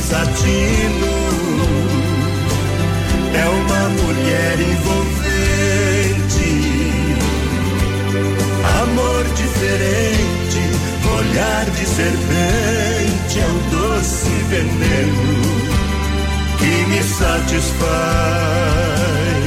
desatino. É uma mulher envolvente, amor diferente, olhar de serpente, é o doce veneno que me satisfaz.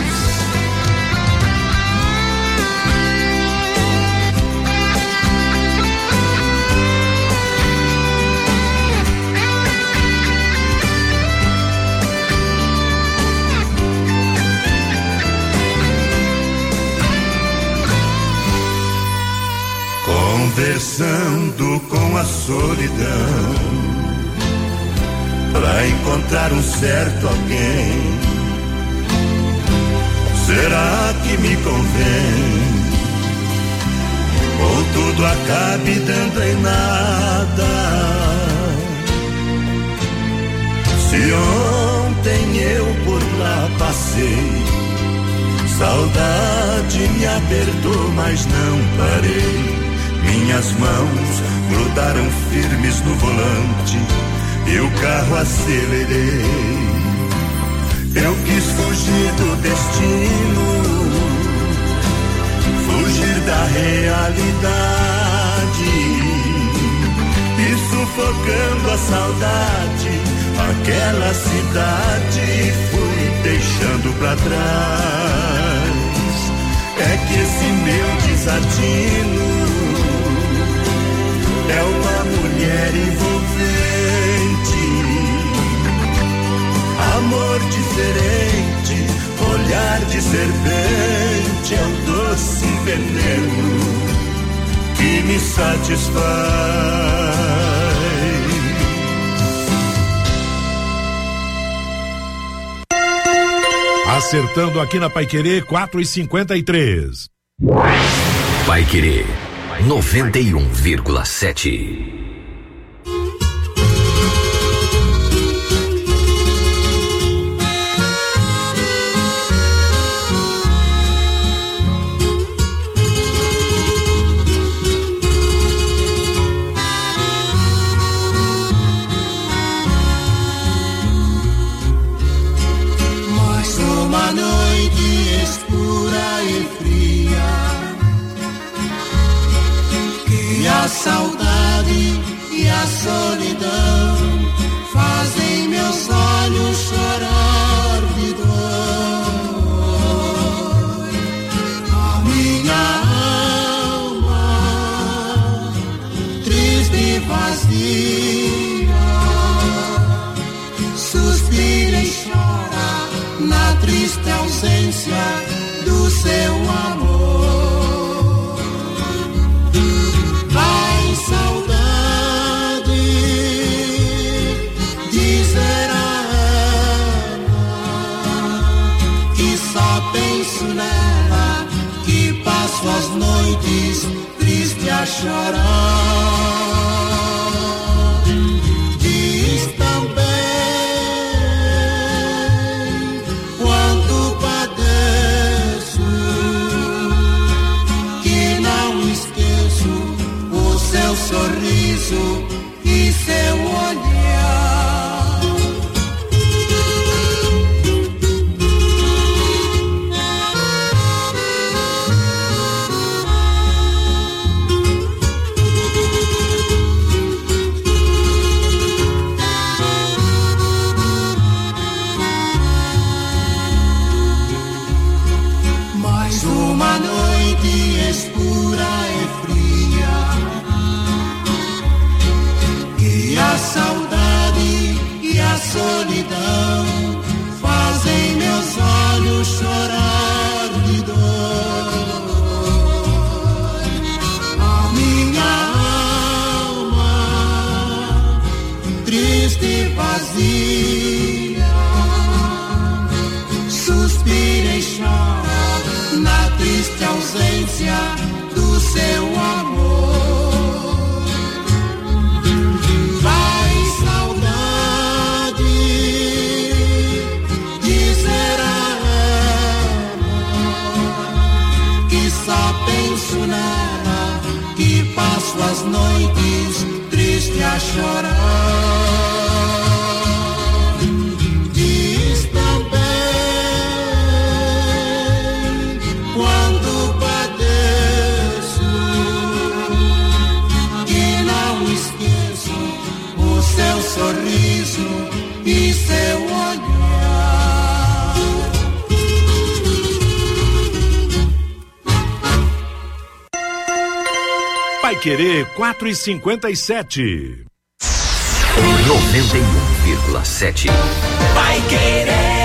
Conversando com a solidão, pra encontrar um certo alguém. Será que me convém? Ou tudo acabe dando em nada? Se ontem eu por lá passei, saudade me apertou, mas não parei. Minhas mãos grudaram firmes no volante e o carro acelerei. Eu quis fugir do destino, fugir da realidade, e sufocando a saudade, aquela cidade fui deixando pra trás. É que esse meu desatino é uma mulher envolvente, amor diferente, olhar de serpente, é o doce veneno que me satisfaz. Acertando aqui na Paiquerê, 4h53. Paiquerê 91,7. Mais uma noite escura e fria, a saudade e a solidão fazem meus olhos chorar de dor. A minha alma, triste e vazia, suspira e chora na triste ausência do seu amor. Nela que passo as noites triste a chorar. Diz também quanto padeço, que não esqueço o seu sorriso e seu olhar. Solidão fazem meus olhos chorar de dor. A minha alma, triste e vazia, suspira e chora na triste ausência do seu amor. Nela que passo as noites triste a chorar. seu sorriso e seu olhar. Paiquerê 4:57. 91,7. Paiquerê.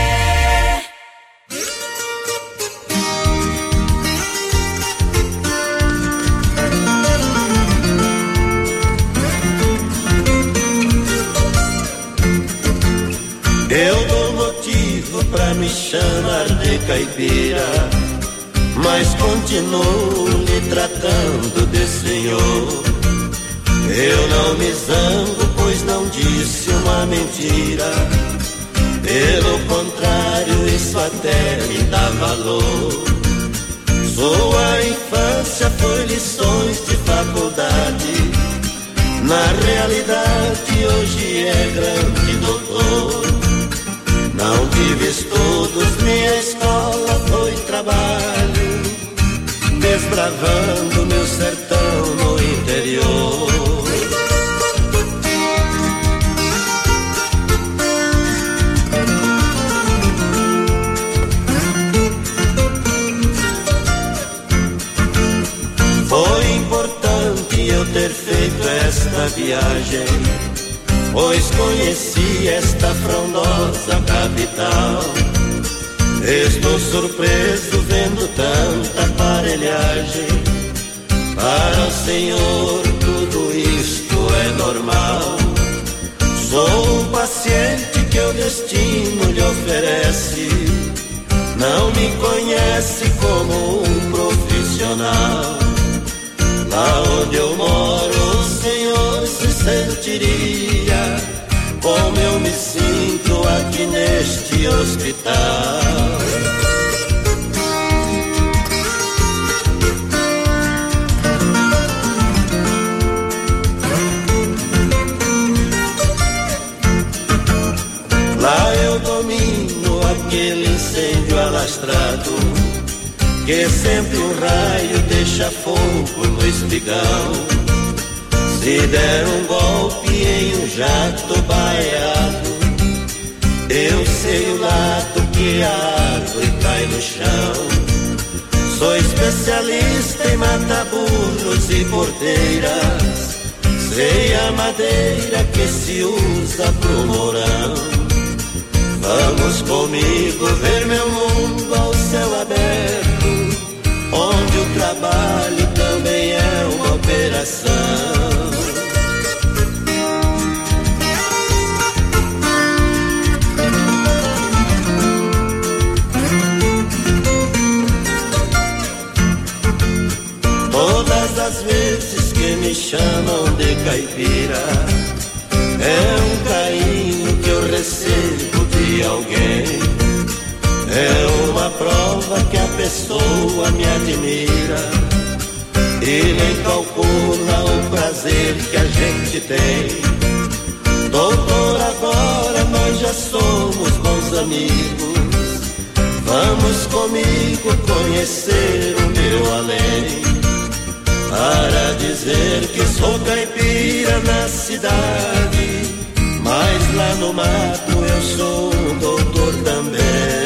Eu dou motivo pra me chamar de caipira, mas continuo lhe tratando de senhor. Eu não me zango, pois não disse uma mentira. Pelo contrário, isso até me dá valor. Sua infância foi lições de faculdade. Na realidade, hoje é grande doutor. Não tive estudos, minha escola foi trabalho, desbravando meu sertão no interior. Foi importante eu ter feito esta viagem, pois conheci esta frondosa capital. Estou surpreso vendo tanta aparelhagem. Para o Senhor tudo isto é normal. Sou um paciente que o destino lhe oferece. Não me conhece como um profissional. Lá onde eu moro o Senhor se sentiria como eu me sinto aqui neste hospital. Lá eu domino aquele incêndio alastrado, que sempre um raio deixa fogo no espigão. Se der um golpe em um jato baiado, eu sei o lado que a árvore cai no chão. Sou especialista em matar burros e porteiras, sei a madeira que se usa pro morão. Vamos comigo ver meu mundo ao céu aberto, onde o trabalho também é uma operação. Todas as vezes que me chamam de caipira, é um carinho que eu recebo de alguém. É uma prova que a pessoa me admira e nem calcula o prazer que a gente tem. Doutor, agora nós já somos bons amigos. Vamos comigo conhecer o meu além, para dizer que sou caipira na cidade, mas lá no mato eu sou um doutor também.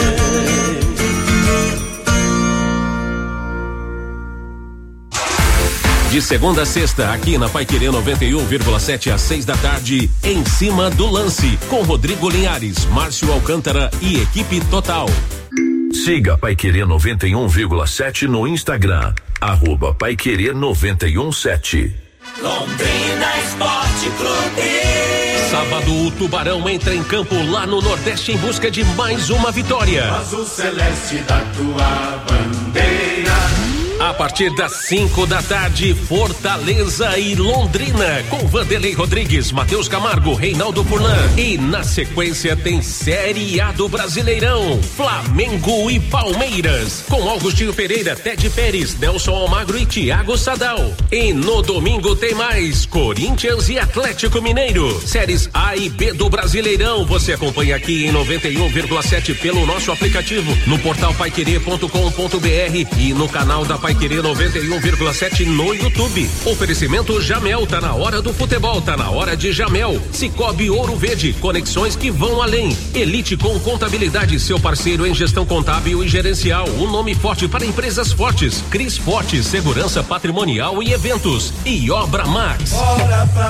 De segunda a sexta, aqui na Paiquerê 91,7 às 6 da tarde, Em Cima do Lance, com Rodrigo Linhares, Márcio Alcântara e equipe total. Siga Paiquerê 91,7 no Instagram, @Paiquerê 91,7. Londrina Esporte Clube. Sábado, o Tubarão entra em campo lá no Nordeste em busca de mais uma vitória. Azul celeste da tua bandeira. A partir das 5 da tarde, Fortaleza e Londrina, com Vanderlei Rodrigues, Matheus Camargo, Reinaldo Furlan. E na sequência tem Série A do Brasileirão, Flamengo e Palmeiras, com Augustinho Pereira, Ted Pérez, Nelson Almagro e Thiago Sadal. E no domingo tem mais Corinthians e Atlético Mineiro. Séries A e B do Brasileirão, você acompanha aqui em 91,7 pelo nosso aplicativo, no portal paiquerê.com.br e no canal da Paiquerê Querer 91,7 no YouTube. Oferecimento Jamel, tá na hora do futebol, tá na hora de Jamel. Cicobi Ouro Verde, conexões que vão além. Elite com Contabilidade, seu parceiro em gestão contábil e gerencial. Um nome forte para empresas fortes. Cris Forte, segurança patrimonial e eventos. E Obra Max. Bora pra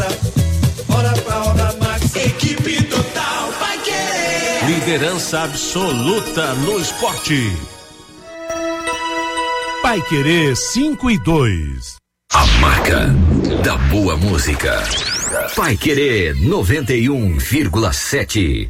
Obra Max. Equipe total vai querer. Liderança absoluta no esporte. Paiquerê 5 e 2. A marca da boa música. Paiquerê 91,7.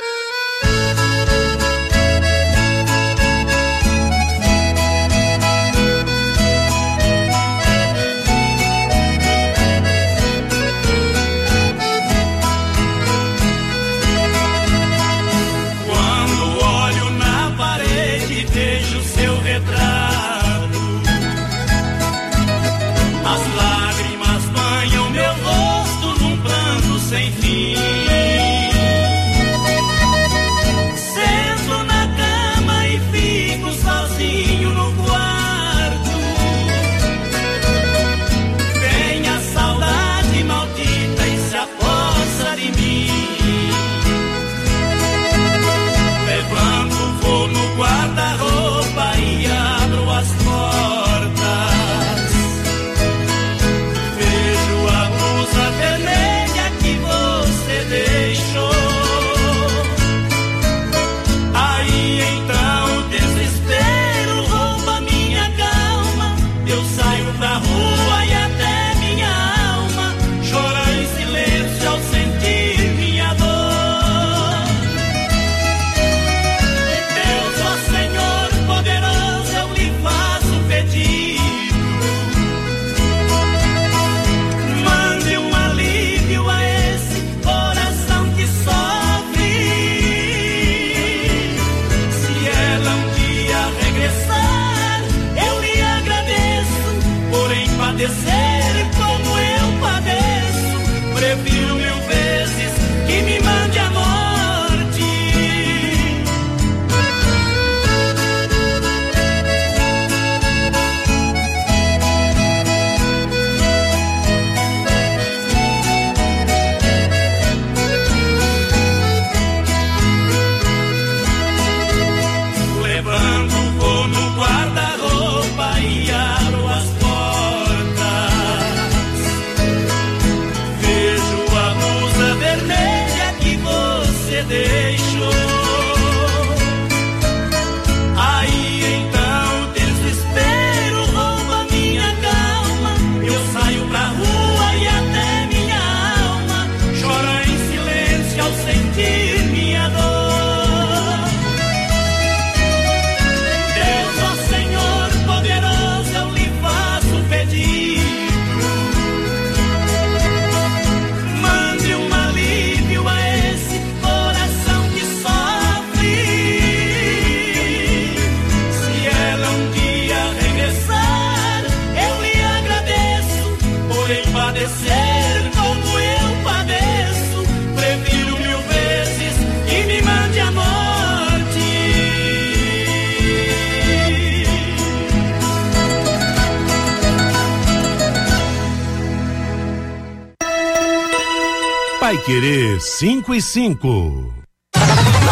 Paiquerê 5 e 5. 91,7.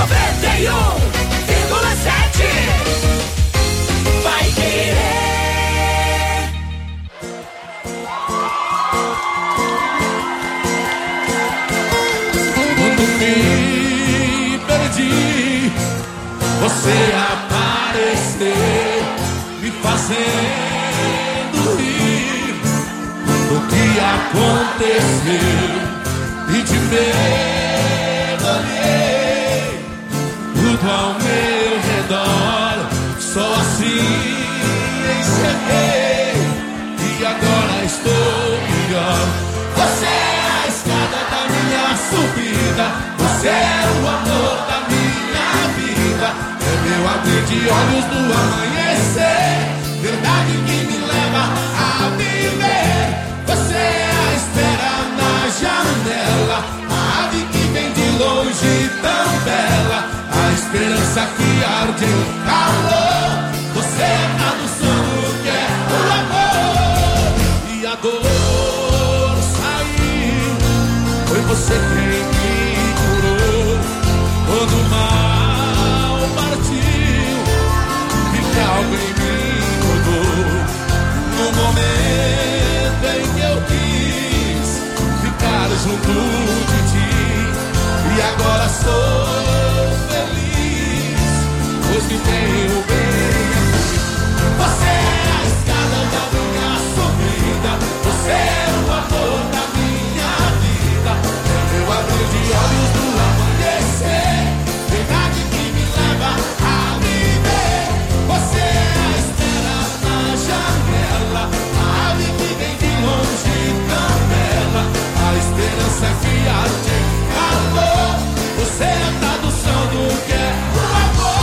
Paiquerê. Quando me perdi, você apareceu, me fazendo rir do que aconteceu. E de medo olhei tudo ao meu redor, só assim enxerguei e agora estou melhor. Você é a escada da minha subida, você é o amor da minha vida, é meu abrir de olhos no amanhecer, verdade que me leva a viver. Você é a espera na janela, a ave que vem de longe tão bela, a esperança que arde em calor. Você é a do sono que você quem me curou. Quando o mal partiu e que alguém me mudou, no momento em que eu quis ficar junto de ti, e agora sou feliz, pois me tenho bem aqui. Você é a escada da minha subida, você é o amor da minha vida, é meu abrir de olhos do amanhecer, verdade que me leva a viver. Você é a espera na janela, a ave que vem de longe cantela, a esperança que arde em calor. Você é a tradução do que é o amor.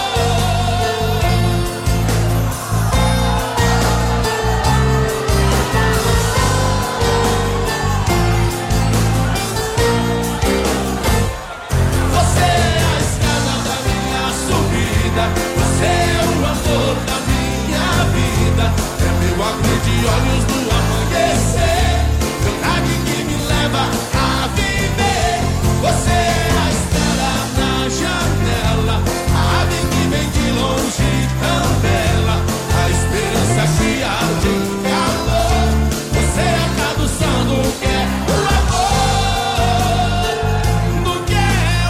Você é a escada da minha subida, você é o amor da minha vida, é meu abrir de olhos no amanhecer, verdade que me leva a viver. Você é a espera na janela, a ave que vem de longe cantela, a esperança que arde em calor. Você é a tradução do que é o amor, do que é o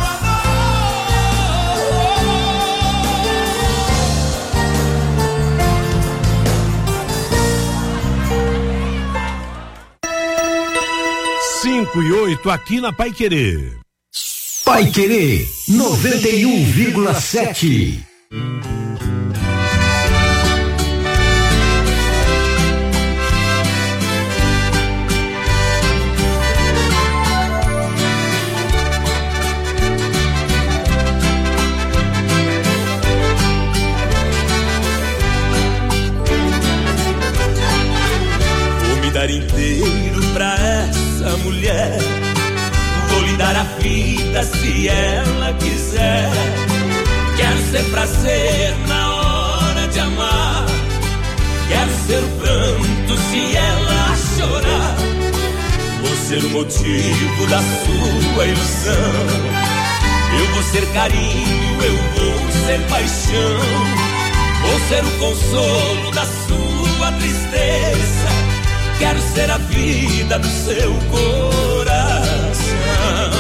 Cinco e 8 aqui na Paiquerê. Paiquerê 91,7. Vou me dar inteiro pra essa mulher, vou lhe dar a vida se ela quiser. Quero ser prazer na hora de amar, quero ser pranto se ela chorar. Vou ser o motivo da sua ilusão, eu vou ser carinho, eu vou ser paixão, vou ser o consolo da sua tristeza. Quero ser a vida do seu coração.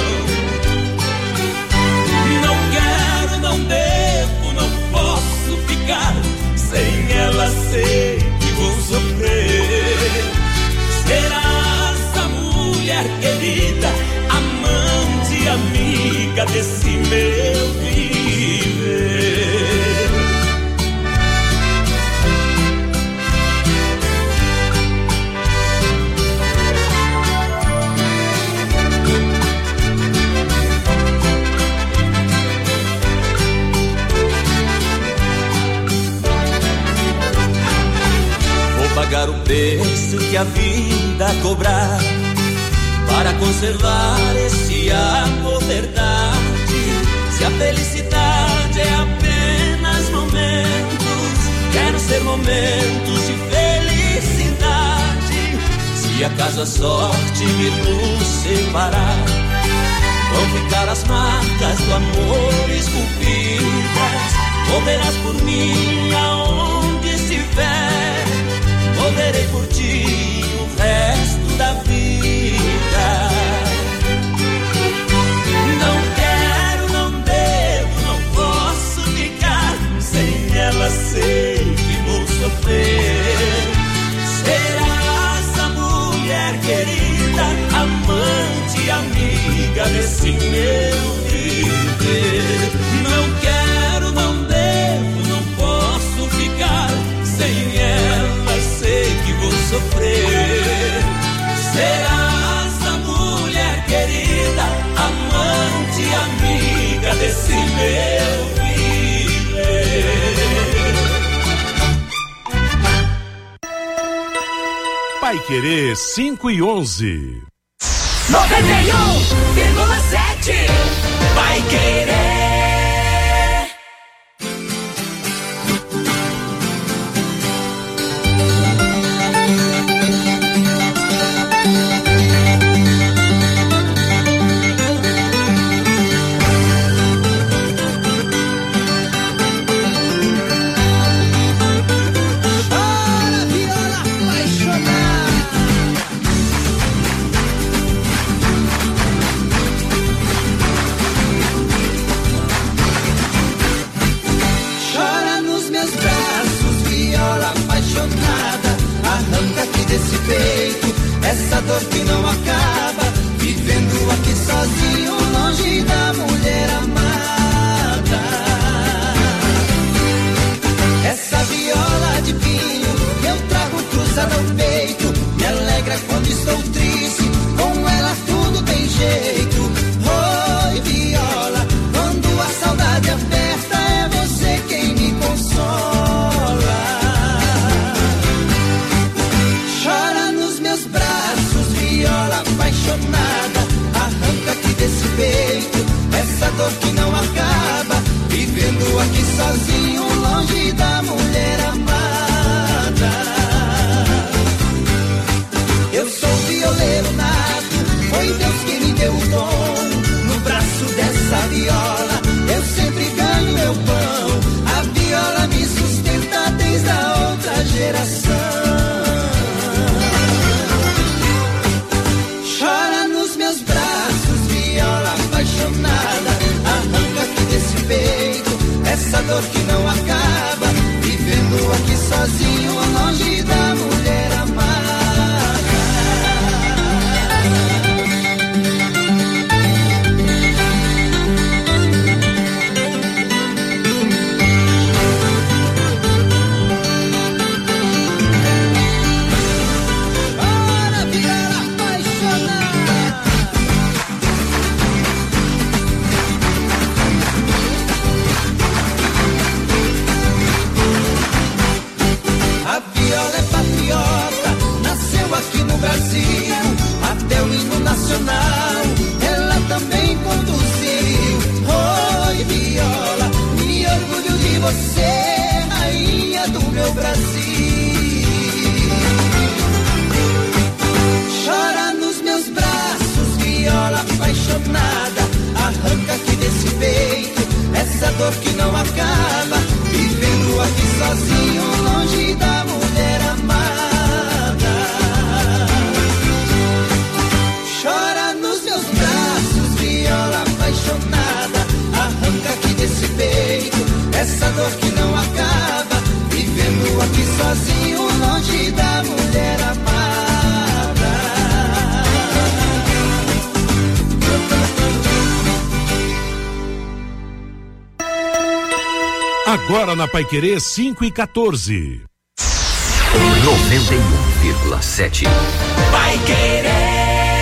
Não quero, não devo, não posso ficar sem ela, sei que vou sofrer. Serás a mulher querida, amante, amiga desse meu viver. Pagar o preço que a vida cobrar para conservar esse amor verdade. Se a felicidade é apenas momentos, quero ser momentos de felicidade. Se acaso a sorte vir nos separar, vão ficar as marcas do amor esculpidas. Moverás por mim aonde estiver, moverei por ti o resto da vida. Não quero, não devo, não posso ficar sem ela, sei que vou sofrer. Serás a mulher querida, amante, amiga desse meu viver. Não quero, não devo, não posso ficar sem ela, sei que vou sofrer. Serás a mulher querida, amante, amiga desse meu viver. Paiquerê 5 e 11. 91,7 Paiquerê. dor que não acaba, vivendo aqui sozinho, longe da mulher amada. Essa viola de pinho que eu trago cruzada ao peito me alegra quando estou triste, com ela tudo tem jeito. Oi, viola, quando a saudade aperta, é você quem me consola. Chora nos meus braços, viola apaixonada, arranca aqui desse peito essa dor que não acaba, vivendo aqui sozinho, longe da mulher amada. Eu sou violeiro nato, foi Deus que me deu o dom. No braço dessa viola eu sempre ganho meu pão. A viola me sustenta desde a outra geração. Chora nos meus braços, viola apaixonada, arranca aqui desse peito essa dor que não acaba, vivendo aqui sozinho, longe da mulher amada. Brasil, até o hino nacional ela também conduziu. Oi, viola, me orgulho de você, rainha do meu Brasil. Chora nos meus braços, viola apaixonada, arranca aqui desse peito essa dor que não acaba, vivendo aqui sozinho, longe da mulher amada. Chora nos meus braços, viola apaixonada, arranca aqui desse peito essa dor que não acaba, vivendo aqui sozinho, longe da mulher amada. Agora na Paiquerê 5:14. 91,7. Paiquerê.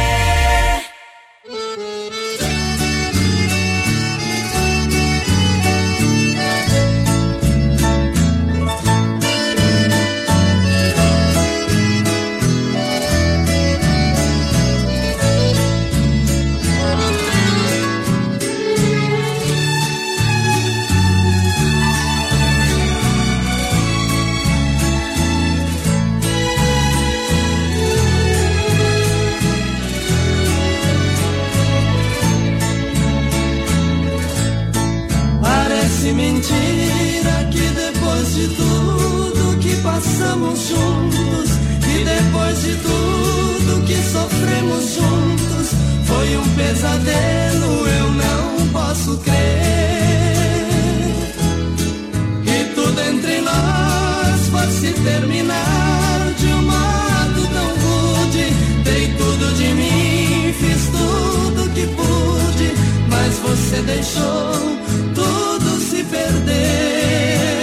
Mentira que depois de tudo que passamos juntos, que depois de tudo que sofremos juntos, foi um pesadelo, eu não posso crer que tudo entre nós fosse terminar de um modo tão rude. Dei tudo de mim, fiz tudo que pude, mas você deixou tudo se perder.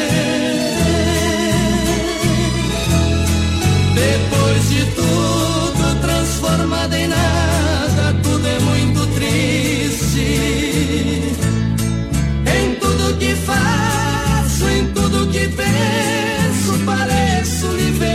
Depois de tudo transformado em nada, tudo é muito triste. Em tudo que faço, em tudo que penso, pareço lhe ver.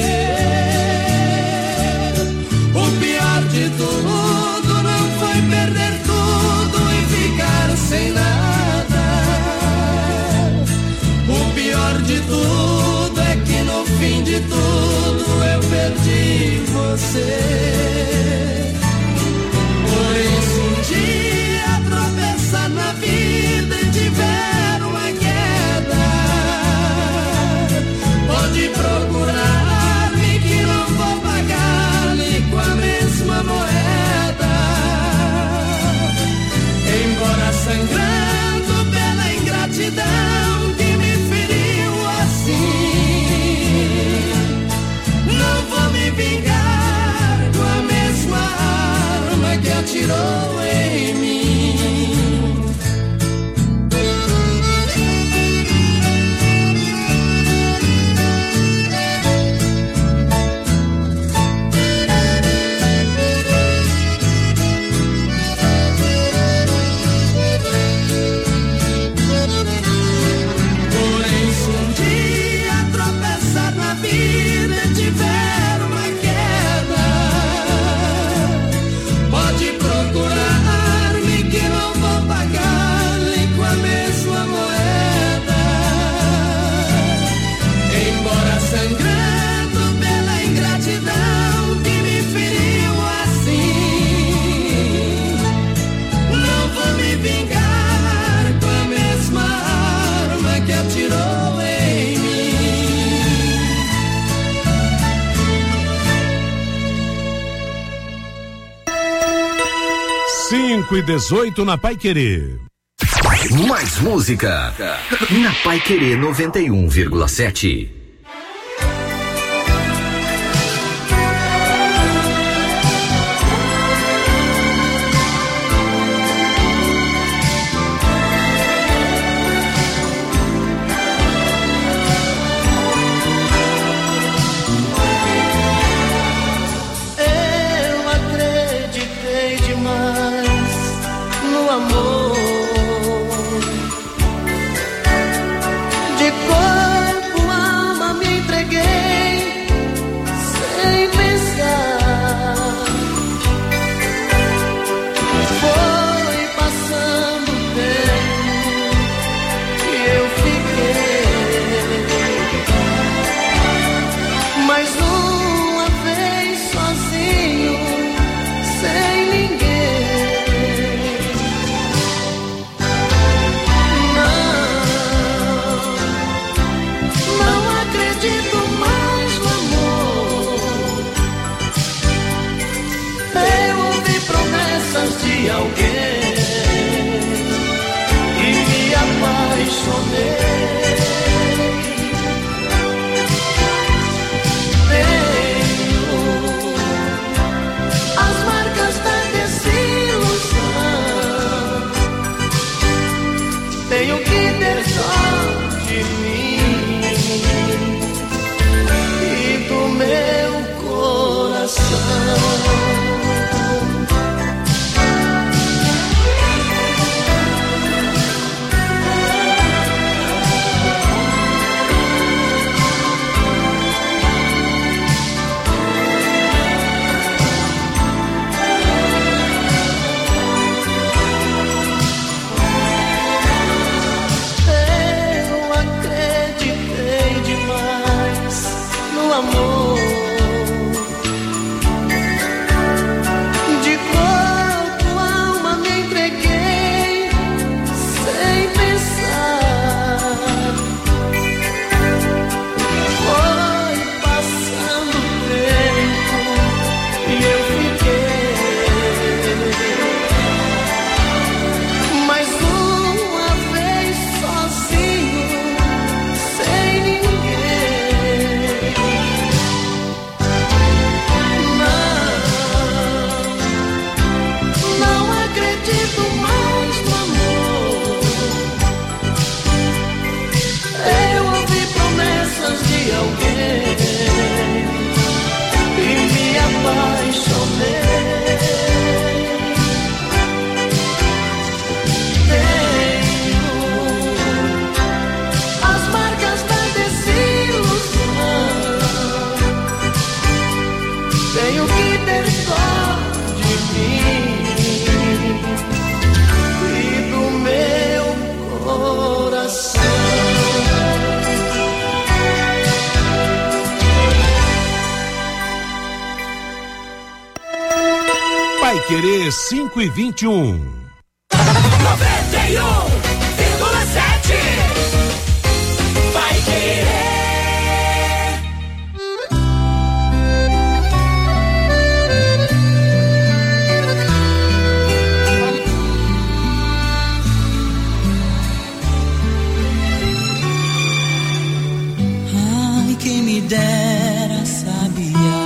5:18 na Paiquerê. Mais música na Paiquerê 91,7. Paiquerê 5:21. 91,7. Paiquerê. Ai, quem me dera sabiá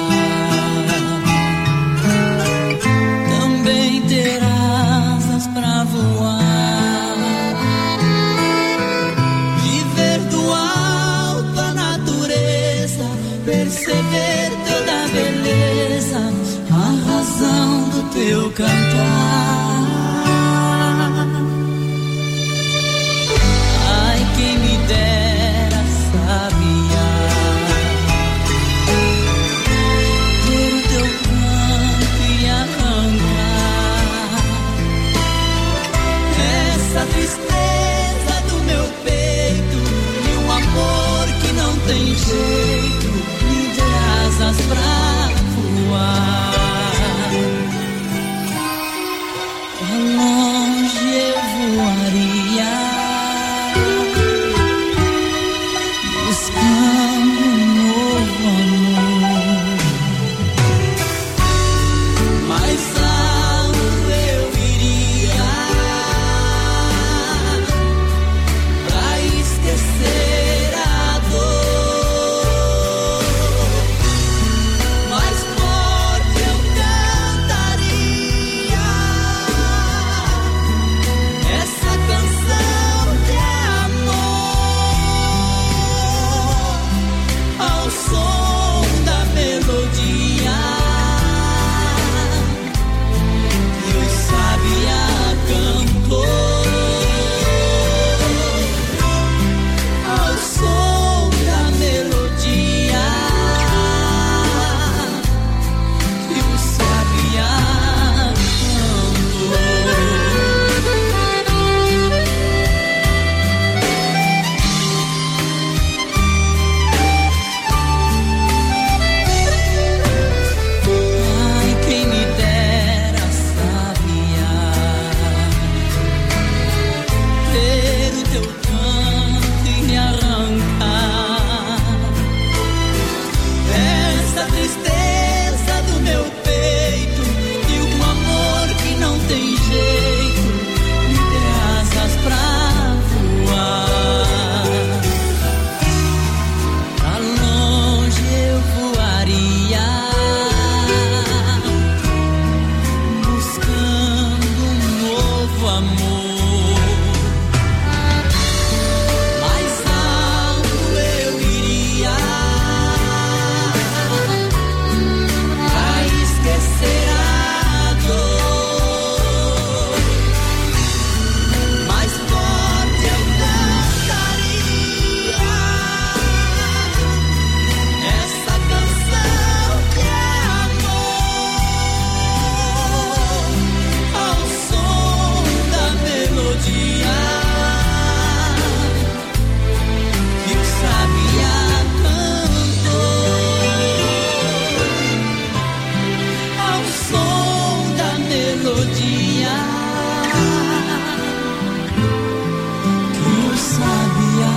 ter asas pra voar, viver do alto a natureza, perceber toda a beleza, a razão do teu cantar. Ai, quem me dera sabiá ter o teu canto e arrancar essa tristeza do meu peito e um amor que não tem jeito, me dê asas pra voar. Pra longe eu voaria, buscando um novo amor. Mais alto eu iria, novo amor. Mais alto eu iria pra esquecer a dor. Mais forte eu cantaria essa canção que é amor, ao som da melodia que o sabiá cantou, ao som da melodia que o sabiá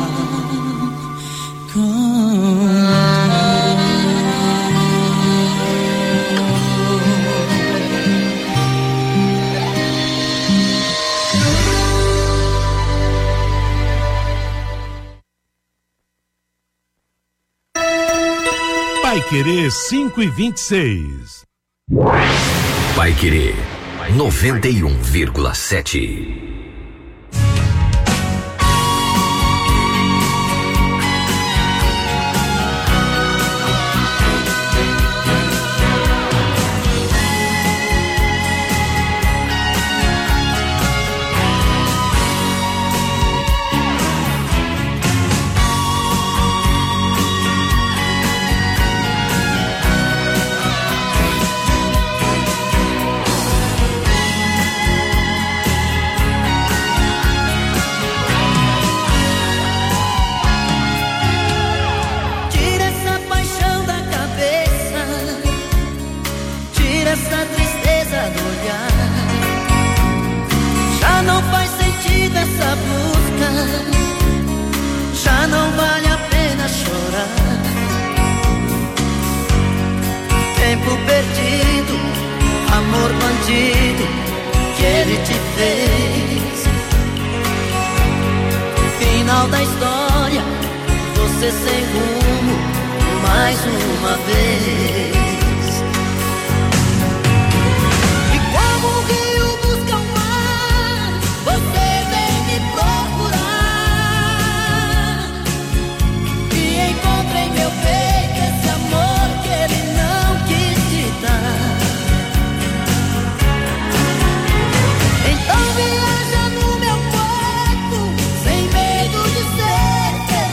Paiquerê 5:26. Paiquerê 91,7. Tira essa paixão da cabeça, tira essa tristeza do olhar. Já não faz sentido essa busca, já não vale a pena chorar. Tempo perdido, amor bandido que ele te fez. Final da história, você sem rumo mais uma vez. E como o rio busca o mar, você vem me procurar. E encontra em meu peito esse amor que ele não quis te dar. Então viaja no meu corpo, sem medo de ser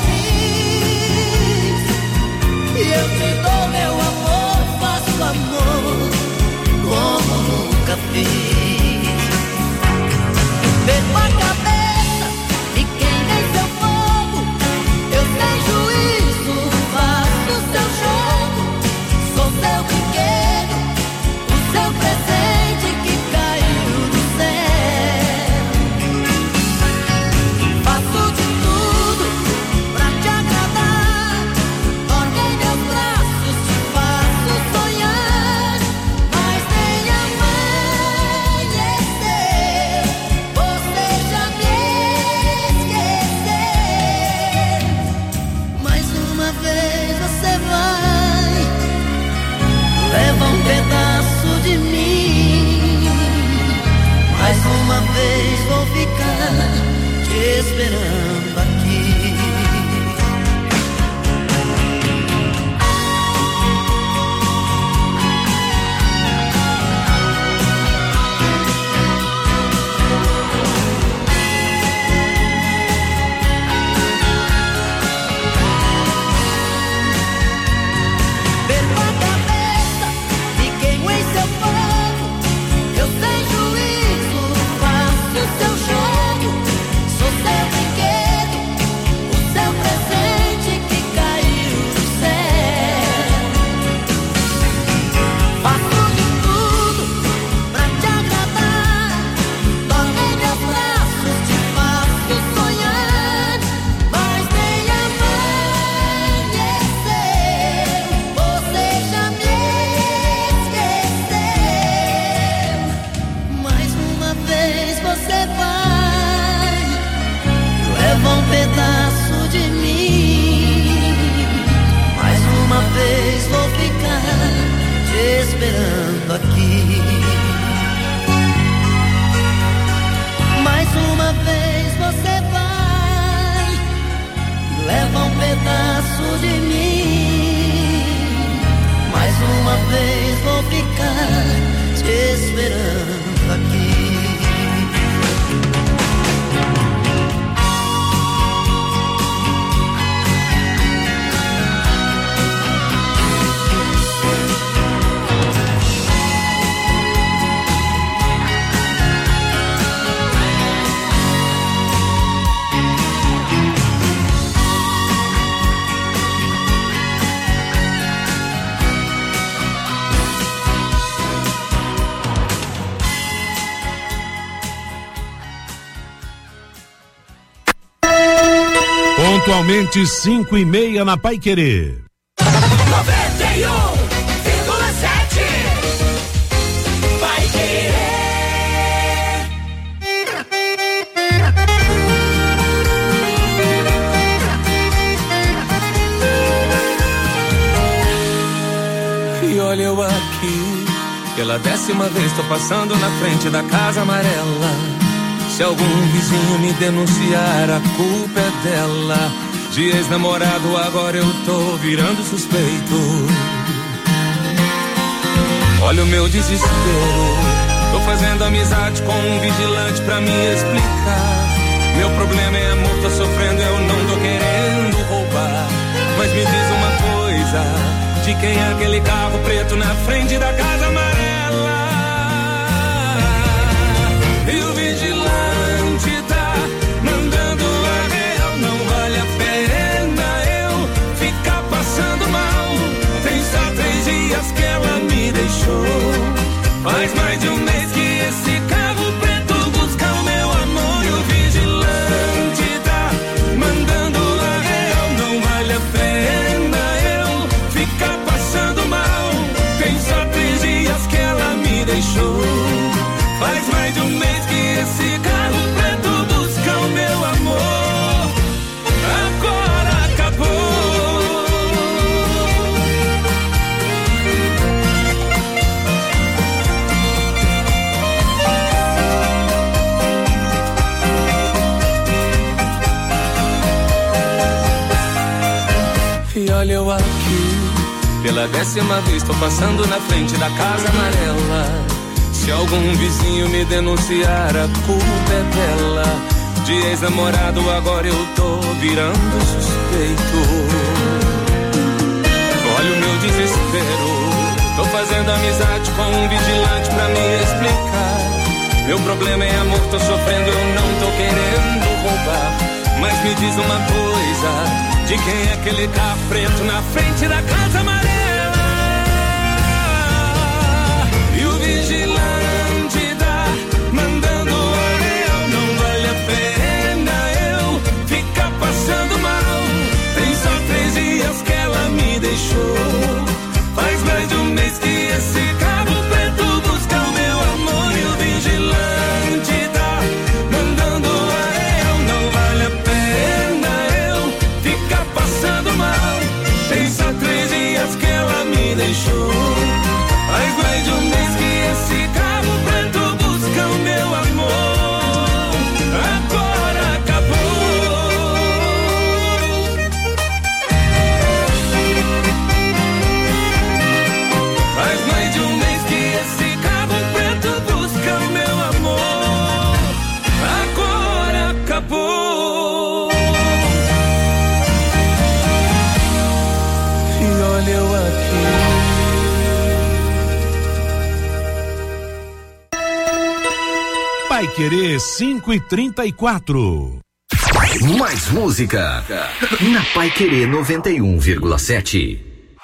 feliz. E eu te dou meu amor, faço amor como nunca fiz. Perco a cabeça e queimei seu fogo. Eu sem juízo faço seu jogo. Sou seu brinquedo, o seu presente que caiu do céu. Faço de tudo pra te agradar. Dorme em meus braços, te faço sonhar. Mas nem amanhecer, você já me esqueceu. Mais uma vez você vai, leva um pedaço de mim. Mais uma vez vou ficar te esperando aqui. Perco a cabeça e queimo em seu fogo. Eu sem juízo faço seu jogo. Sou seu brinquedo, o seu presente que caiu do céu. Faço de tudo pra te agradar. Dorme em meus braços, te faço sonhar. Mas nem amanhecer, você já me esqueceu. Mais uma vez você vai, leva um pedaço de mim. Mais uma vez vou ficar te esperando aqui. uma vez você vai e leva um pedaço de mim. Mais uma vez vou ficar te esperando aqui. Pontualmente 5:30 na Paiquerê. 91,7 Paiquerê. E olha eu aqui, pela 10ª vez tô passando na frente da Casa Amarela. Se algum vizinho me denunciar, a culpa é dela. De ex-namorado agora eu tô virando suspeito. Olha o meu desespero, tô fazendo amizade com um vigilante pra me explicar. Meu problema é amor, tô sofrendo, eu não tô querendo roubar. Mas me diz uma coisa, de quem é aquele carro preto na frente da Casa Amarela? E o vigilante tá mandando a real, não vale a pena eu ficar passando mal. Tem só 3 dias que ela me deixou. Faz mais de um mês que esse carro preto busca o meu amor. E o vigilante tá mandando a real, não vale a pena eu ficar passando mal. Tem só 3 dias que ela me deixou. Faz mais de um mês que esse carro preto busca o meu amor. Agora acabou. E olha eu aqui, pela 10ª vez tô passando na frente da Casa Amarela. Se algum vizinho me denunciar, a culpa é dela. De ex-namorado agora eu tô virando suspeito. Olha o meu desespero, tô fazendo amizade com um vigilante pra me explicar. Meu problema é amor, tô sofrendo, eu não tô querendo roubar. Mas me diz uma coisa, de quem é aquele carro preto na frente da Casa Amarela? E o vigilante tá mandando a real, não vale a pena eu ficar passando mal. Tem só 3 dias que ela me deixou. Faz mais de um mês que esse carro preto busca o meu amor. E o vigilante tá mandando a real, não vale a pena eu ficar passando mal. Tem só 3 dias que ela me deixou. Faz mais de um mês que esse carro preto busca o meu amor. Agora acabou. Faz mais de um mês que esse carro preto busca o meu amor. Agora acabou. E olha eu aqui. Paiquerê 5:34. Mais música na Paiquerê 91,7.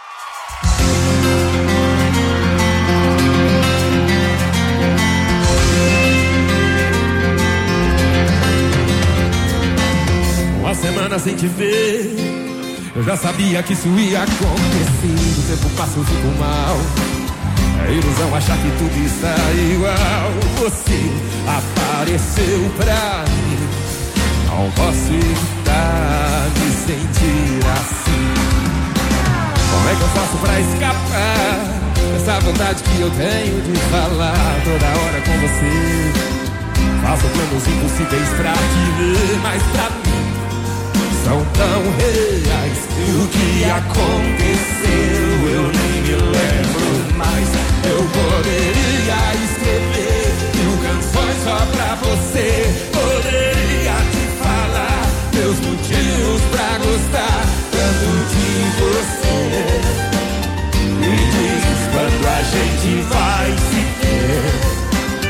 Uma semana sem te ver, eu já sabia que isso ia acontecer. O tempo passa, eu fico mal. É ilusão achar que tudo está igual. Você apareceu pra mim, não posso evitar me sentir assim. Como é que eu faço pra escapar dessa vontade que eu tenho de falar toda hora com você? Faço São planos impossíveis pra te ver, mas pra mim são tão reais. E o que aconteceu eu nem me lembro mais. Eu poderia escrever 1000 canções só pra você. Poderia te falar meus motivos pra gostar tanto de você. Me diz quando a gente vai se ver,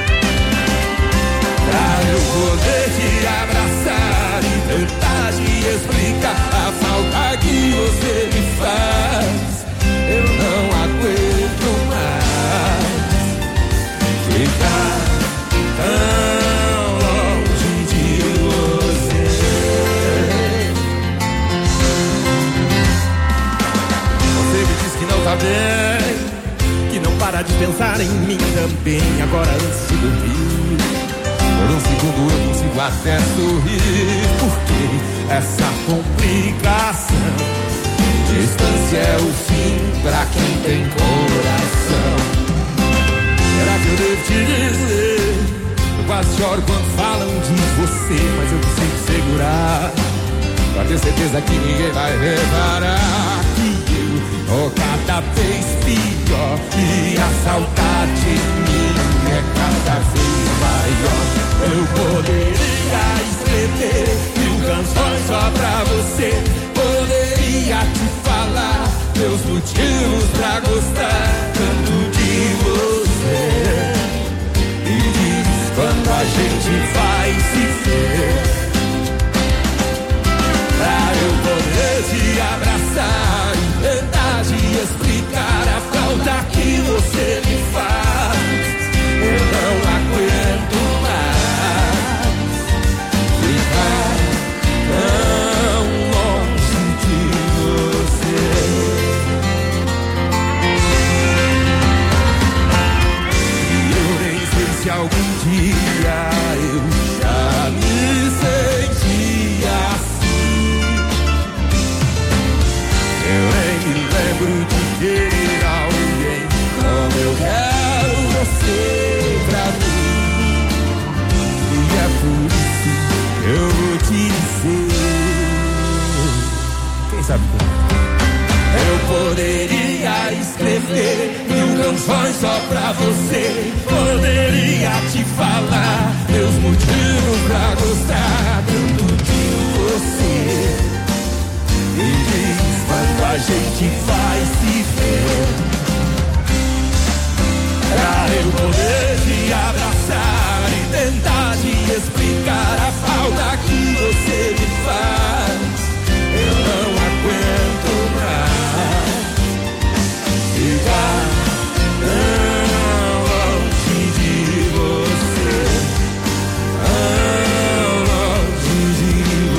pra eu poder te abraçar e tentar te explicar a falta que você me faz. Eu não aguento mais ficar tão longe de você. Você me diz que não tá bem, que não para de pensar em mim também. Agora antes de dormir, por um segundo eu consigo até sorrir. Porque essa complicação, distância é o fim pra quem tem coração. Será que eu devo te dizer? Eu quase choro quando falam de você, mas eu consigo segurar, pra ter certeza que ninguém vai reparar que eu tô cada vez pior e a saudade em mim é cada vez maior. Eu poderia escrever 1000 canções só pra você. Poderia te falar meus motivos pra gostar tanto de você. E diz quando a gente vai se ver, pra eu poder te abraçar e tentar te explicar a falta que você me faz. Eu não aguento mais ficar tão longe de você. E eu nem sei se algum dia eu já me sentia assim. Eu nem me lembro de querer alguém como eu quero você pra mim. E é por isso que eu vou te dizer, quem sabe como? Eu poderia escrever 1000 canções só pra você. Poderia te falar meus motivos pra gostar tanto de você. E diz quando a gente vai se ver, pra eu poder te abraçar e tentar te explicar a falta que você me faz. Eu não aguento mais ficar tão longe de você, tão longe de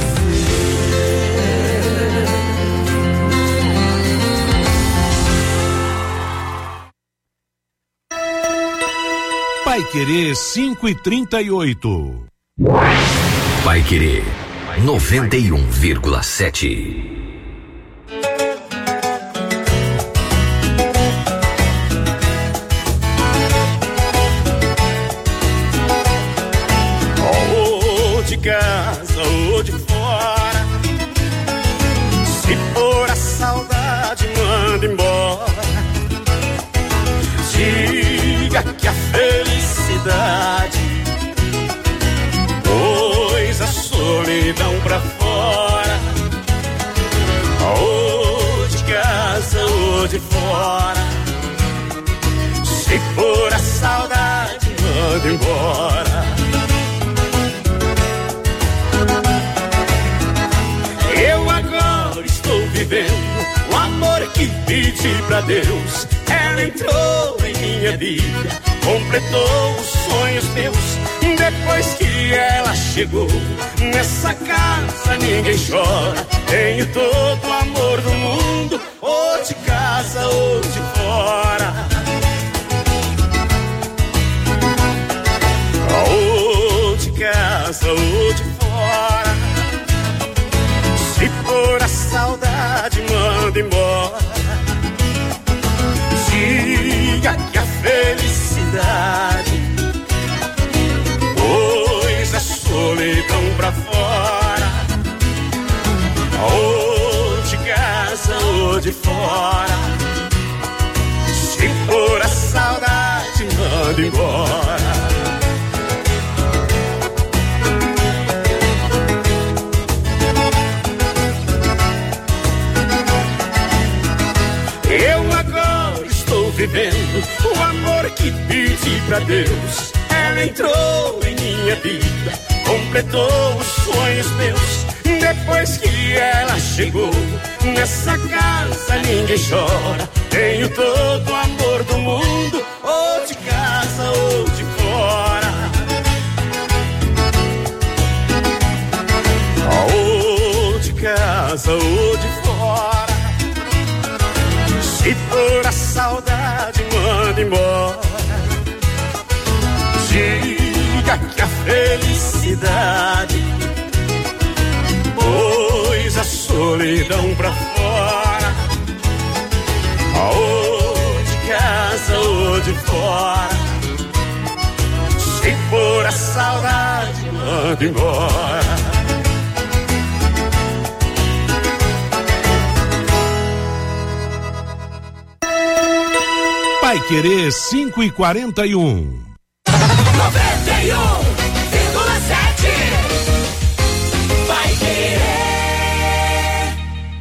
você. Paiquerê 5:38. Paiquerê 91,7. Ou de casa ou de fora, se for a saudade, manda embora. Diga que a felicidade pôs a solidão pra fora. Ou de casa ou de fora, se for a saudade, manda embora. Eu agora estou vivendo o amor que pedi pra Deus. Ela entrou em minha vida, completou os sonhos meus. Depois que ela chegou, nessa casa ninguém chora. Tenho todo o amor do mundo, ou de casa ou de fora. Ou de casa ou de fora, se for a saudade, manda embora. Diga que a felicidade pra fora, ou de casa ou de fora. Se for a saudade, manda embora. Eu agora estou vivendo o amor que pedi pra Deus. Ela entrou em minha vida, completou os sonhos meus. Depois que ela chegou, nessa casa ninguém chora. Tenho todo o amor do mundo, ou de casa ou de fora. Ou de casa ou de fora. Se for a saudade, manda embora. Diga que a felicidade pôs a solidão pra fora. Ou de casa ou de fora. Se for a saudade, manda embora. Vai Querer 5h41. 91,7 Vai Querer.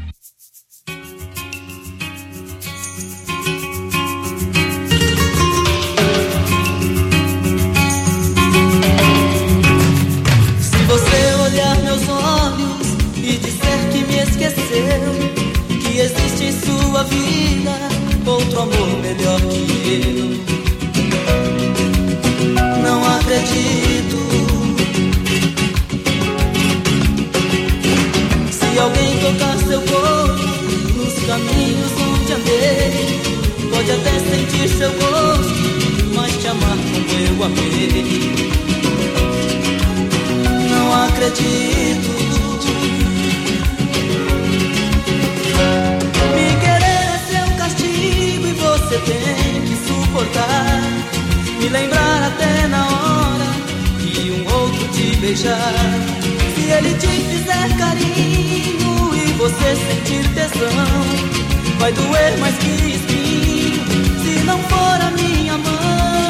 Se você olhar meus olhos e disser que me esqueceu, que existe em sua vida outro amor melhor que eu, não acredito. Se alguém tocar seu corpo nos caminhos onde andei, pode até sentir seu gosto, mas te amar como eu amei, não acredito. Me querer é seu castigo e você tem que suportar. Me lembrar até na hora que um outro te beijar. Se ele te fizer carinho e você sentir tesão, vai doer mais que espinho se não for a minha mão.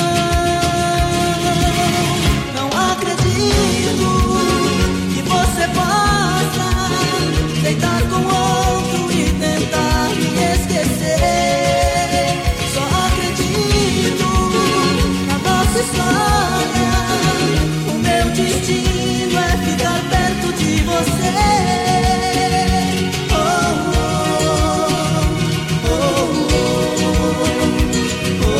Não acredito que você possa deitar com outro e tentar me esquecer. Só acredito na nossa história. O meu destino é ficar perto de você. Oh, oh, oh, oh, oh,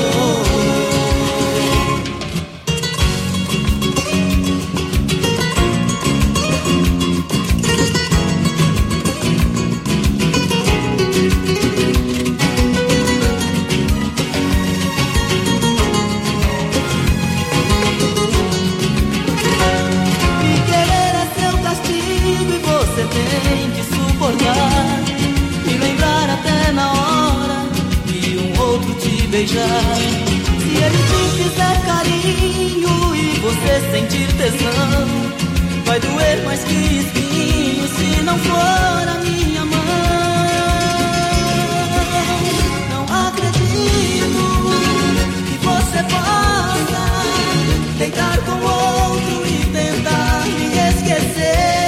tem que suportar. Me lembrar até na hora de um outro te beijar. Se ele te fizer carinho e você sentir tesão, vai doer mais que espinho se não for a minha mão. Não acredito que você possa deitar com outro e tentar me esquecer.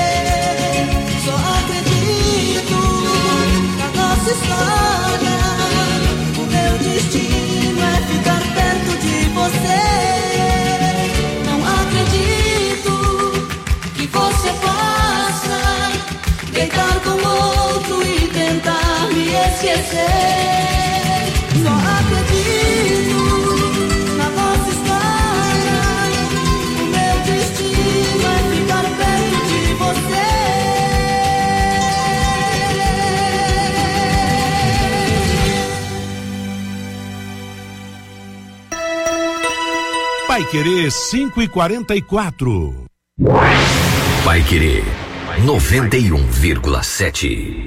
História, o meu destino é ficar perto de você. Não acredito que você possa deitar com outro e tentar me esquecer. Só acredito na nossa história. O meu destino é ficar perto de você. Vai Querer 5h44. Vai Querer 91,7.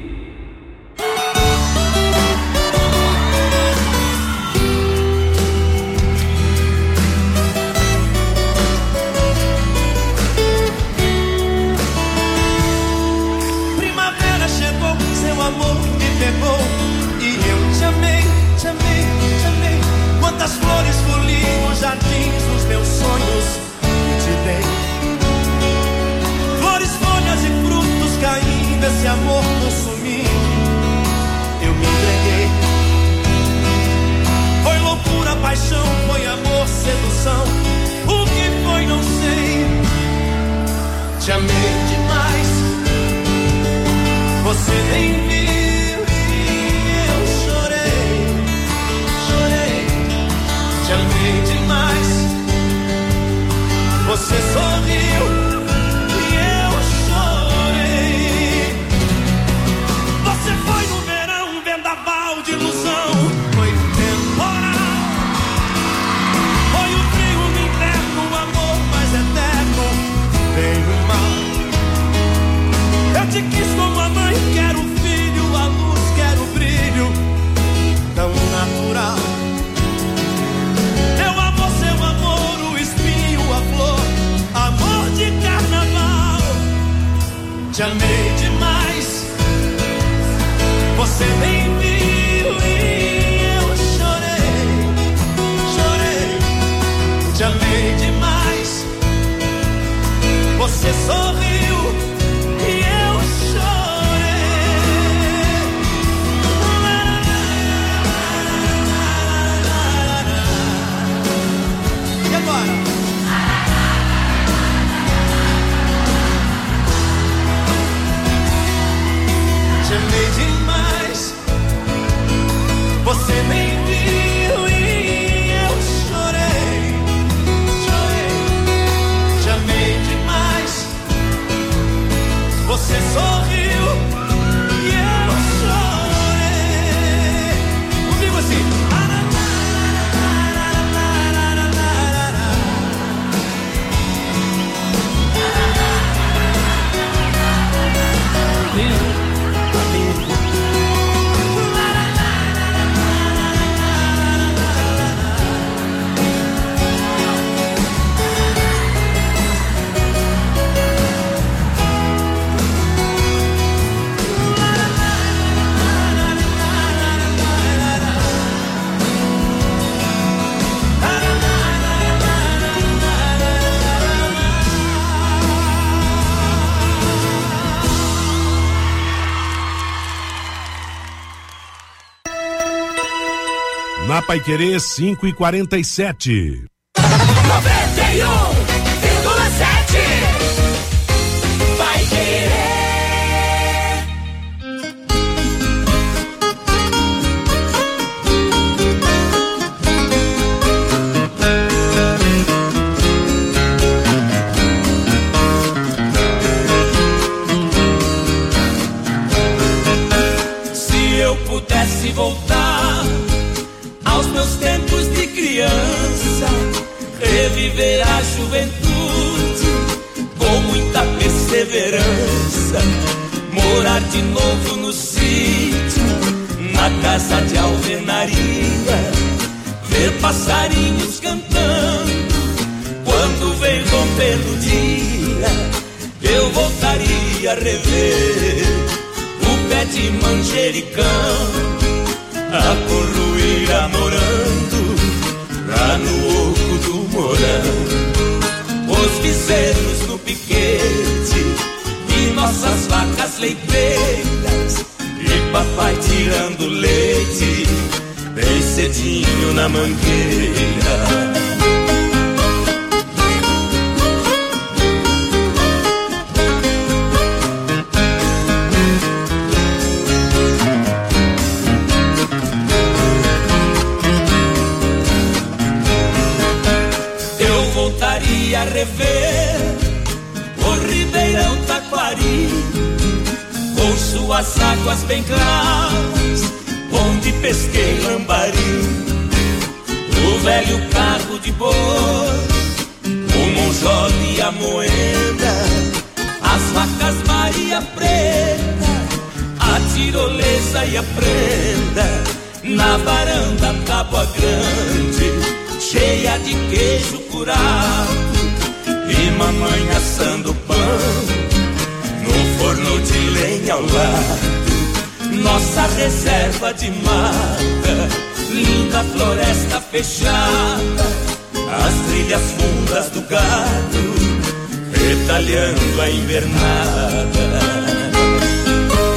amor consumindo, eu me entreguei. Foi loucura, paixão, foi amor, sedução. O que foi, não sei. Te amei demais, você nem viu e eu chorei, chorei. Te amei demais, você sorriu e eu chorei. Você foi no verão, um vendaval de ilusão. Foi temporal, foi o frio no inverno, o amor mais eterno. Bem no mal, eu te quis como a mãe quer o filho, a luz quer o brilho tão natural. Meu amor, seu amor, o espinho, a flor, amor de carnaval. Te amei demais, você nem viu e eu chorei, chorei. Te amei demais, você sorriu e eu chorei. E agora? Te amei demais, você nem viu e eu chorei, chorei. Te amei demais, você sorriu e eu chorei. Comigo assim. Na Paiquerê 5h47. 91,7 Paiquerê. Se eu pudesse voltar aos meus tempos de criança, reviver a juventude com muita perseverança, morar de novo no sítio, na casa de alvenaria, ver passarinhos cantando quando vem rompendo o dia. Eu voltaria a rever o pé de manjericão, a corruíra morando lá no oco do morão, os bezerros no piquete e nossas vacas leiteiras, e papai tirando leite bem cedinho na mangueira. A rever o Ribeirão Taquari, com suas águas bem claras, onde pesquei lambari, o velho carro de boi, o monjol e a moeda, as vacas Maria Preta, a tirolesa e a prenda, na varanda Tábua Grande, cheia de queijo curado, e mamãe assando pão no forno de lenha ao lado. Nossa reserva de mata, linda floresta fechada, as trilhas fundas do gado, retalhando a invernada.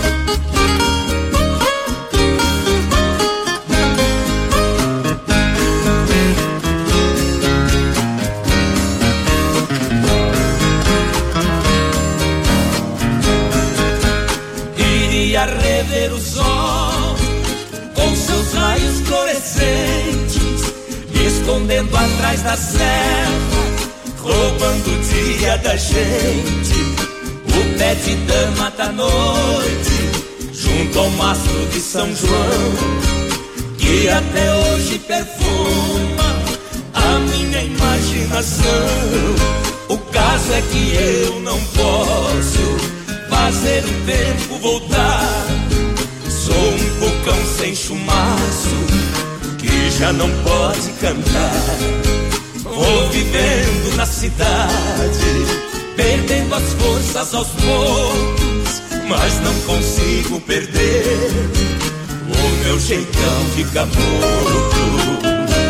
ver o sol com seus raios fluorescentes, escondendo atrás da serra, roubando o dia da gente. O pé de dama da noite, junto ao mastro de São João, que até hoje perfuma a minha imaginação. O caso é que eu não posso fazer o tempo voltar. Sou um vulcão sem chumaço que já não pode cantar. Vou vivendo na cidade, perdendo as forças aos poucos, mas não consigo perder o meu jeitão de caboclo.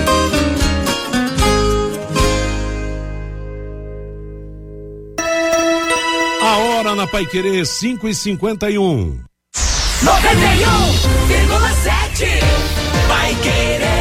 A hora na Paiquerê, 5h51. 91,7 Paiquerê.